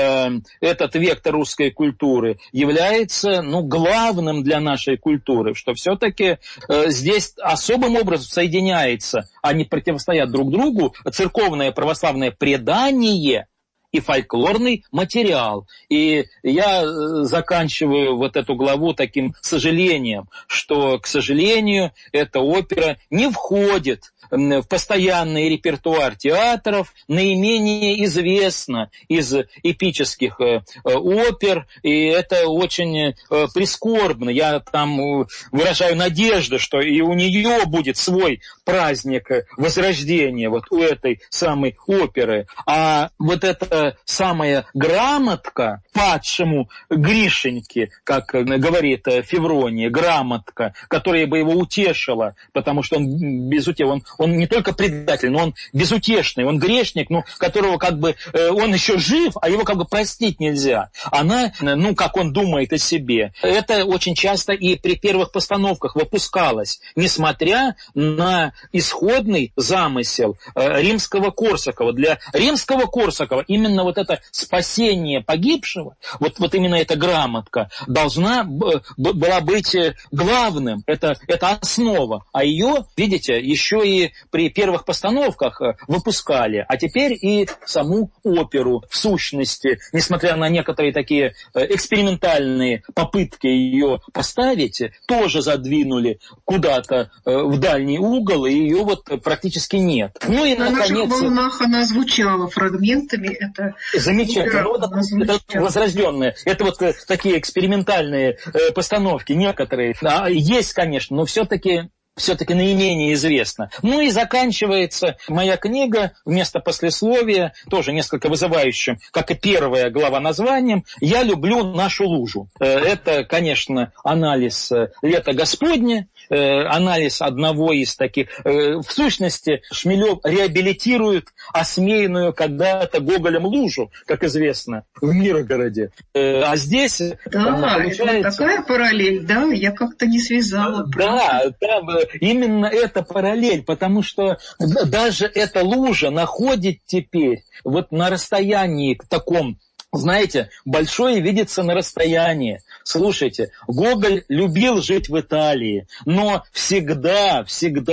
S4: этот вектор русской культуры является главным для нашей культуры, что все-таки здесь особым образом соединяется, они противостоят друг другу, церковное православное предание и фольклорный материал. И я заканчиваю вот эту главу таким сожалением, что, к сожалению, эта опера не входит в постоянный репертуар театров, наименее известна из эпических опер, и это очень прискорбно. Я там выражаю надежду, что и у нее будет свой праздник возрождения, вот у этой самой оперы. А вот эта самая грамотка падшему Гришеньке, как говорит Феврония, грамотка, которая бы его утешила, потому что он безутешен, он не только предатель, но он безутешный, он грешник, которого он еще жив, а его простить нельзя. Она, как он думает о себе. Это очень часто и при первых постановках выпускалось, несмотря на исходный замысел Римского-Корсакова. Для Римского-Корсакова именно вот это спасение погибшего, вот именно эта грамотка должна была быть главным, это основа, а ее, видите, еще и при первых постановках выпускали, а теперь и саму оперу в сущности, несмотря на некоторые такие экспериментальные попытки ее поставить, тоже задвинули куда-то в дальний угол, и ее практически нет. И
S5: на наших волнах она звучала фрагментами, это
S4: замечательно. Это возрожденные, это такие экспериментальные постановки некоторые. Да, есть, конечно, но все-таки наименее известно. И заканчивается моя книга вместо послесловия, тоже несколько вызывающим, как и первая глава названием, «Я люблю нашу лужу». Это, конечно, анализ «Лета Господне», анализ одного из таких. В сущности, Шмелев реабилитирует осмеянную когда-то Гоголем лужу, как известно, в Миргороде. А здесь получается...
S5: это такая параллель, да, я как-то не связала.
S4: Да, именно эта параллель, потому что даже эта лужа находит теперь на расстоянии таком, знаете, большое видится на расстоянии. Слушайте, Гоголь любил жить в Италии, но всегда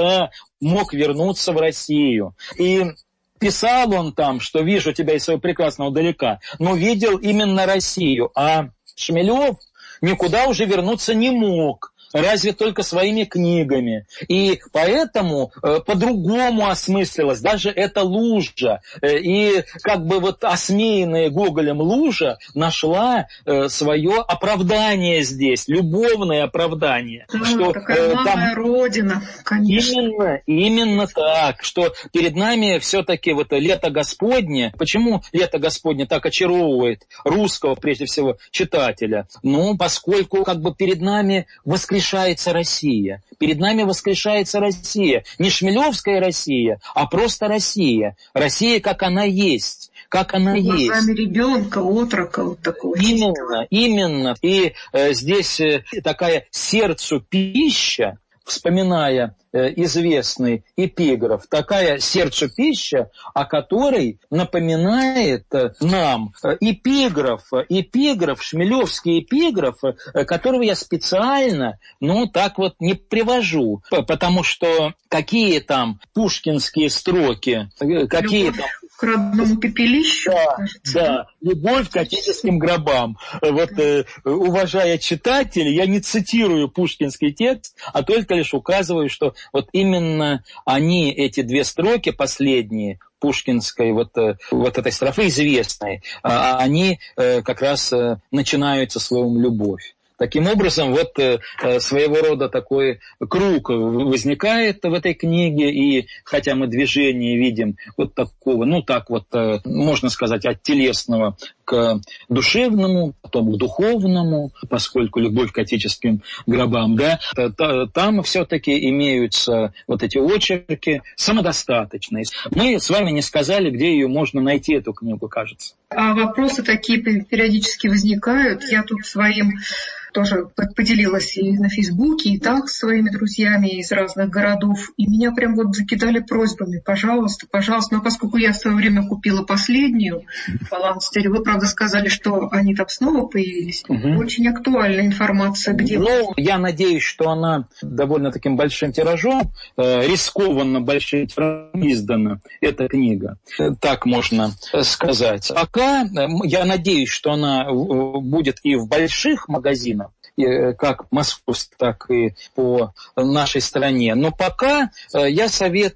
S4: мог вернуться в Россию. И писал он там, что «вижу тебя из своего прекрасного далека», но видел именно Россию. А Шмелев никуда уже вернуться не мог. Разве только своими книгами. И поэтому по-другому осмыслилась даже эта лужа. И осмеянная Гоголем лужа нашла свое оправдание здесь, любовное оправдание.
S5: Да, что, такая малая родина, конечно.
S4: Именно так, что перед нами все-таки «Лето Господне». Почему «Лето Господне» так очаровывает русского, прежде всего, читателя? Поскольку перед нами воскрешается Россия. Перед нами воскрешается Россия. Не шмелевская Россия, а просто Россия. Россия, как она есть. Как она есть.
S5: Глазами ребенка, отрока такого.
S4: Именно. И здесь такая сердцу пища, вспоминая известный эпиграф, такая сердцу пища, о которой напоминает нам эпиграф, шмелевский эпиграф, которого я специально, не привожу, потому что какие там пушкинские строки, какие там
S5: к родному пепелищу, кажется.
S4: Да, любовь к отеческим гробам. Вот, уважая читателей, я не цитирую пушкинский текст, а только лишь указываю, что вот именно они, эти две строки последние, пушкинской вот этой строфы известной, они как раз начинают со словом «любовь». Таким образом, вот своего рода такой круг возникает в этой книге, и хотя мы движение видим вот такого, ну так вот, можно сказать, от телесного к душевному, потом к духовному, поскольку любовь к отеческим гробам, да, там все-таки имеются вот эти очерки самодостаточные. Мы с вами не сказали, где ее можно найти, эту книгу, кажется.
S5: А вопросы такие периодически возникают. Я тут своим тоже поделилась и на Фейсбуке, и так с своими друзьями из разных городов. И меня прям вот закидали просьбами: пожалуйста, пожалуйста. Но поскольку я в свое время купила последнюю фаланстере, вы, правда, сказали, что они там снова появились. Очень актуальная информация. Где
S4: я надеюсь, что она довольно таким большим тиражом, рискованно большим тиражом издана, эта книга. Так можно сказать. Пока я надеюсь, что она будет и в больших магазинах, как московских, так и по нашей стране. Но пока я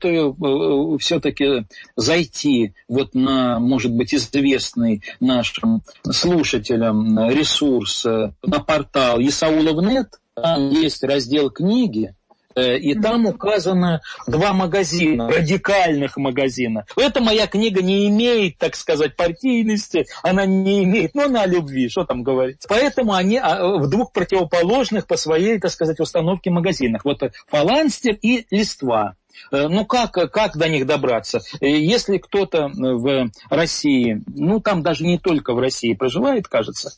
S4: советую все-таки зайти вот на, может быть, известный нашим слушателям ресурс, на портал Исаулов.нет. Там есть раздел «Книги». И там указано 2 магазина, радикальных магазина. Эта моя книга не имеет, так сказать, партийности, она не имеет, но она о любви, что там говорить. Поэтому они в 2 противоположных по своей, так сказать, установке магазинах. Вот «Фаланстер» и «Листва». Ну, как до них добраться? Если кто-то в России, ну, там даже не только в России проживает, кажется,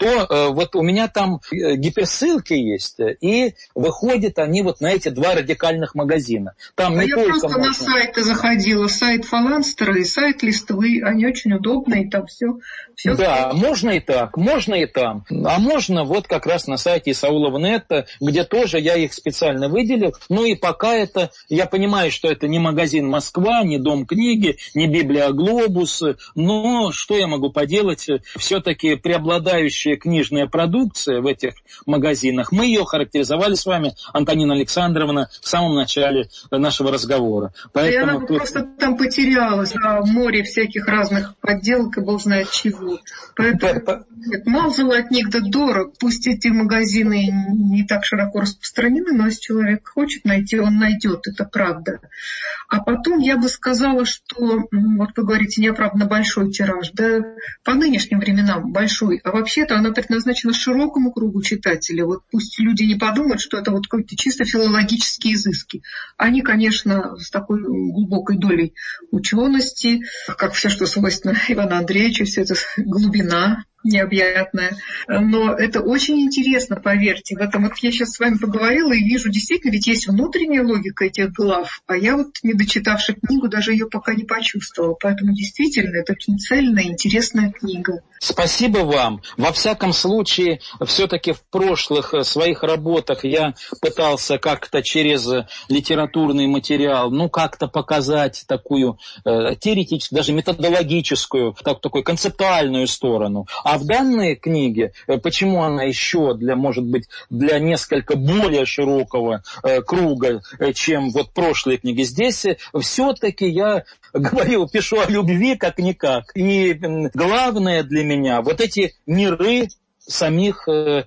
S4: то вот у меня там гиперссылки есть, и выходят они вот на эти 2 радикальных магазина. Там не
S5: я
S4: только
S5: просто
S4: можно...
S5: на сайты заходила, сайт Фаланстера и сайт Листвы, они очень удобные, там все. Да,
S4: можно и так, можно и там. А можно вот как раз на сайте Исаулов.нет, где тоже я их специально выделил. Ну и пока это, я понимаю, что это не магазин «Москва», не Дом книги, не Библия Глобус, но что я могу поделать? Все-таки преобладающая книжная продукция в этих магазинах, мы ее характеризовали с вами, Антонина Александровна, в самом начале нашего разговора.
S5: Поэтому она просто там потерялась в море всяких разных подделок и бог знает чего. Поэтому мало золотник да дорог. Пусть эти магазины не так широко распространены, но если человек хочет найти, он найдет, это правда. А потом я бы сказала, что, вот вы говорите, неоправданно большой тираж, да, по нынешним временам большой, а вообще-то она предназначена широкому кругу читателей. Вот пусть люди не подумают, что это вот какие-то чисто филологические изыски. Они, конечно, с такой глубокой долей учености, как все, что свойственно Ивану Андреевичу, все это глубина необъятная. Но это очень интересно, поверьте. В этом вот я сейчас с вами поговорила и вижу, действительно, ведь есть внутренняя логика этих глав, а я вот, не дочитавши книгу, даже ее пока не почувствовала. Поэтому действительно, это очень цельная, интересная книга.
S4: Спасибо вам. Во всяком случае, все-таки в прошлых своих работах я пытался как-то через литературный материал, ну, как-то показать такую теоретическую, даже методологическую, такую концептуальную сторону. А в данной книге, почему она еще может быть, для несколько более широкого круга, чем вот прошлые книги, здесь все-таки я говорил, пишу о любви как-никак. И главное для меня вот эти миры самих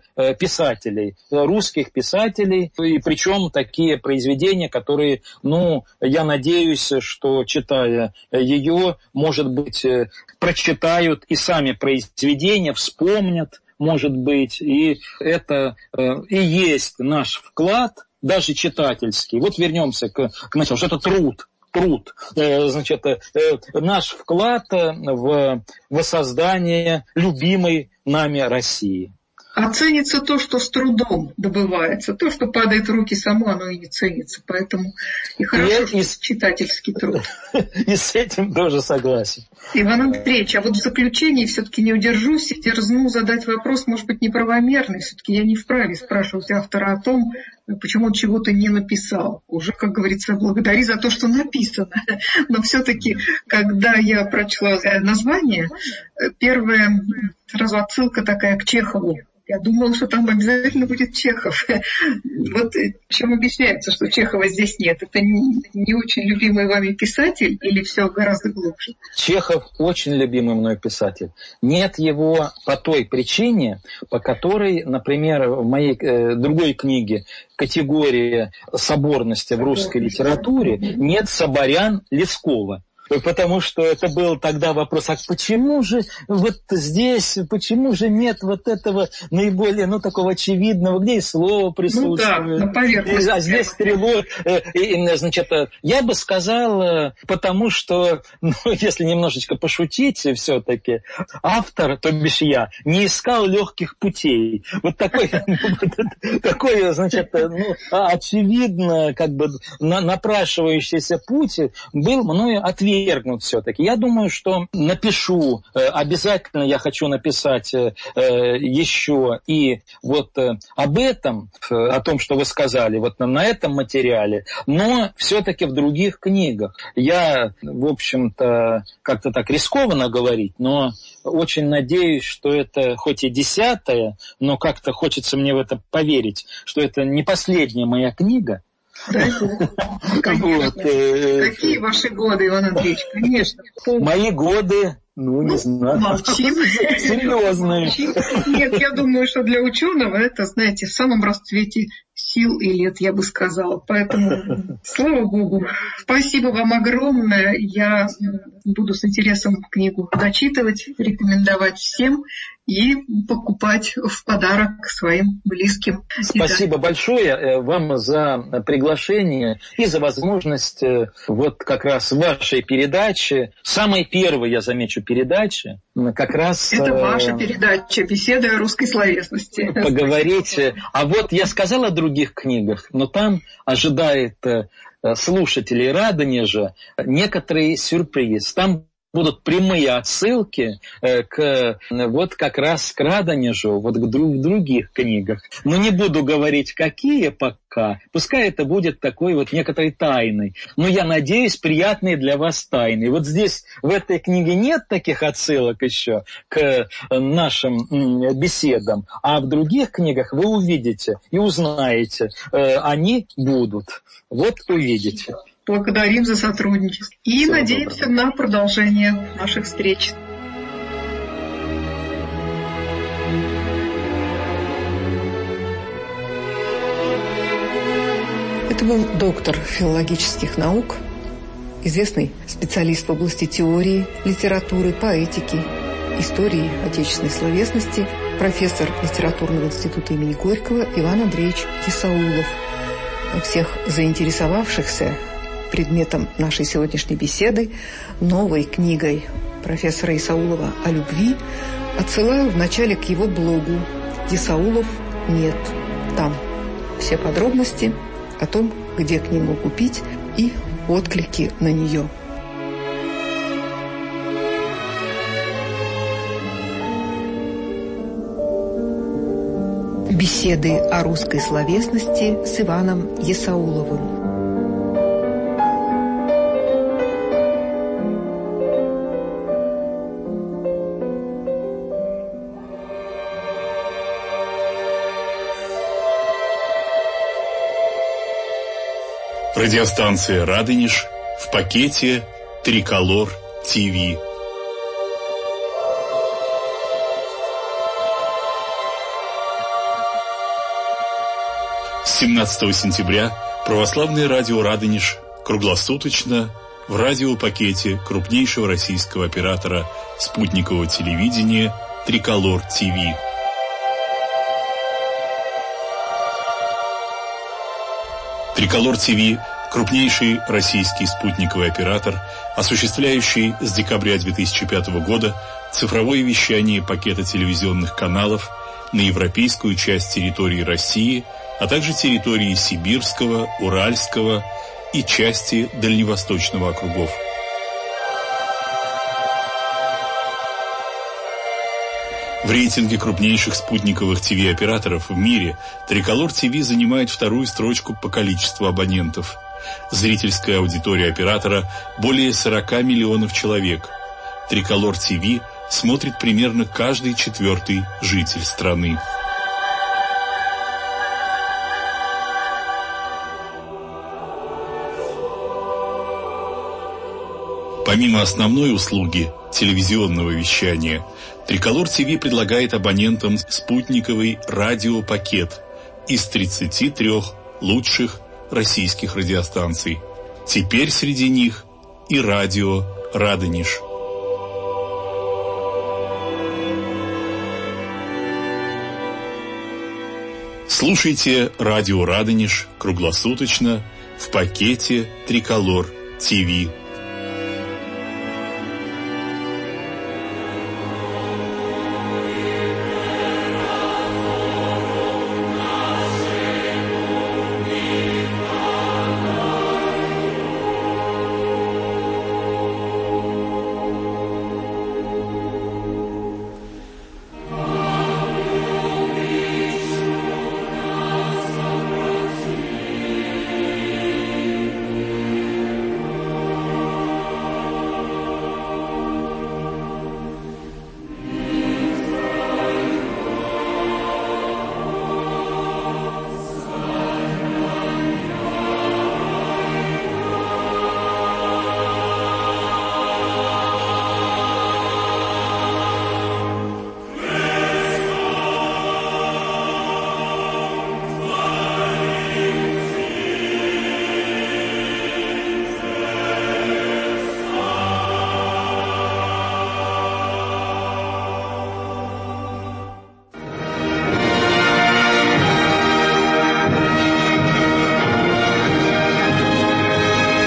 S4: писателей, русских писателей, и причем такие произведения, которые, ну, я надеюсь, что, читая ее, может быть, прочитают и сами произведения, вспомнят, может быть, и это и есть наш вклад, даже читательский. Вот вернемся к началу, что это труд. Значит, наш вклад в воссоздание любимой нами России.
S5: А ценится то, что с трудом добывается. То, что падает в руки само, оно и не ценится. Поэтому и хорошо, что читательский труд.
S4: И с этим тоже согласен.
S5: Иван Андреевич, а вот в заключении все-таки не удержусь и дерзну задать вопрос, может быть, неправомерный. Все-таки я не вправе спрашивать автора о том, почему он чего-то не написал. Уже, как говорится, благодари за то, что написано. Но все-таки, когда я прочла название, первая сразу отсылка такая к Чехову. Я думала, что там обязательно будет Чехов. Вот чем объясняется, что Чехова здесь нет? Это не очень любимый вами писатель или все гораздо глубже?
S4: Чехов очень любимый мной писатель. Нет его по той причине, по которой, например, в моей другой книге «Категория соборности в русской литературе» нет Соборян Лескова. Потому что это был тогда вопрос, а почему же вот здесь, почему же нет вот этого наиболее, такого очевидного, где и слово присутствует, а здесь стрелок. Значит, я бы сказал, потому что, если немножечко пошутить все-таки, автор, то бишь я, не искал легких путей. Вот такой, значит, очевидно, как бы напрашивающийся путь был мною отвергнут все-таки. Я думаю, что напишу, обязательно я хочу написать еще и вот об этом, о том, что вы сказали, вот на этом материале, но все-таки в других книгах. Я, в общем-то, как-то так рискованно говорить, но очень надеюсь, что это хоть и 10-я, но как-то хочется мне в это поверить, что это не последняя моя книга.
S5: Какие ваши годы, Иван Андреевич? Конечно.
S4: Мои годы, не знаю.
S5: Молчим.
S4: Серьезные.
S5: Нет, я думаю, что для ученого это, знаете, в самом расцвете сил и лет, я бы сказала. Поэтому, слава Богу, спасибо вам огромное. Я буду с интересом книгу дочитывать, рекомендовать всем и покупать в подарок своим близким.
S4: Спасибо большое вам за приглашение и за возможность вот как раз вашей передачи, самой первой, я замечу, передачи, как раз...
S5: Это ваша передача, беседа о русской словесности.
S4: Поговорить. А вот я сказал о других книгах, но там ожидает слушателей Радонежа некоторый сюрприз. Там будут прямые отсылки к вот как раз к Радонежу, вот в других книгах. Но не буду говорить, какие пока. Пускай это будет такой вот некоторой тайной. Но я надеюсь, приятной для вас тайной. Вот здесь, в этой книге нет таких отсылок еще к нашим беседам. А в других книгах вы увидите и узнаете. Они будут. Вот увидите.
S5: Благодарим за сотрудничество. И всего надеемся доброго. На продолжение наших встреч.
S2: Это был доктор филологических наук, известный специалист в области теории, литературы, поэтики, истории отечественной словесности, профессор литературного института имени Горького Иван Андреевич Исаулов. Всех заинтересовавшихся предметом нашей сегодняшней беседы, новой книгой профессора Исаулова о любви, отсылаю вначале к его блогу «Исаулов нет». Там все подробности о том, где книгу купить и отклики на нее. Беседы о русской словесности с Иваном Исауловым.
S6: Радиостанция «Радонеж» в пакете «Триколор ТВ». С 17 сентября православное радио «Радонеж» круглосуточно в радиопакете крупнейшего российского оператора спутникового телевидения «Триколор ТВ». «Триколор ТВ» – крупнейший российский спутниковый оператор, осуществляющий с декабря 2005 года цифровое вещание пакета телевизионных каналов на европейскую часть территории России, а также территории Сибирского, Уральского и части Дальневосточного округов. В рейтинге крупнейших спутниковых ТВ-операторов в мире Триколор ТВ занимает вторую строчку по количеству абонентов. Зрительская аудитория оператора более 40 миллионов человек. Триколор ТВ смотрит примерно каждый четвертый житель страны. Помимо основной услуги телевизионного вещания, Триколор ТВ предлагает абонентам спутниковый радиопакет из 33 лучших российских радиостанций. Теперь среди них и радио «Радонеж». Слушайте радио «Радонеж» круглосуточно в пакете «Триколор ТВ».